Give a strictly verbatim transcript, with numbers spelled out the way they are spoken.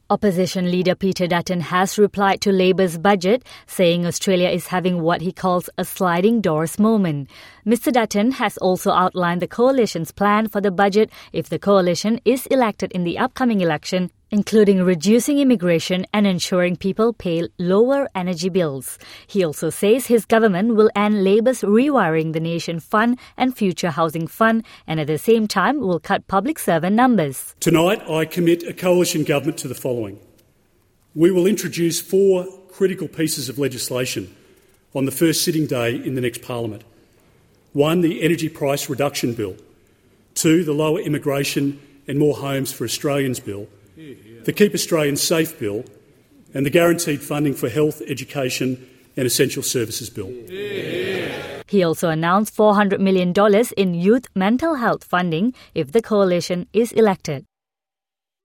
Opposition leader Peter Dutton has replied to Labour's budget, saying Australia is having what he calls a sliding doors moment. Mister Dutton has also outlined the coalition's plan for the budget if the coalition is elected in the upcoming election, including reducing immigration and ensuring people pay lower energy bills. He also says his government will end Labour's Rewiring the Nation Fund and Future Housing Fund, and at the same time will cut public servant numbers. Tonight, I commit a coalition government to the following. We will introduce four critical pieces of legislation on the first sitting day in the next Parliament. One, the Energy Price Reduction Bill. Two, the Lower Immigration and More Homes for Australians Bill. The Keep Australians Safe Bill, and the Guaranteed Funding for Health, Education and Essential Services Bill. Yeah. He also announced four hundred million dollars in youth mental health funding if the coalition is elected.